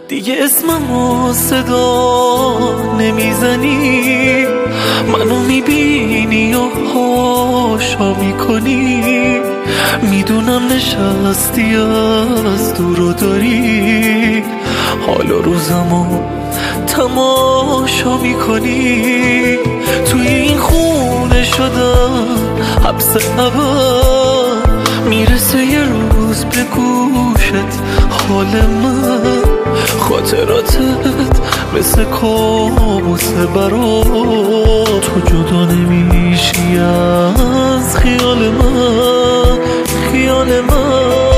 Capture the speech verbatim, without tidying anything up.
دیگه اسممو صدا نمیزنی، منو میبینی و هاشا میکنی. میدونم نشستی از دور و داری، حالا روزمو تماشا میکنی. توی این خونه شدم حبس ابد، میرسه یه روز به گوشت حال من. خاطراتت مثل کابوس برات، تو جدا نمیشی از خیال من، خیال من.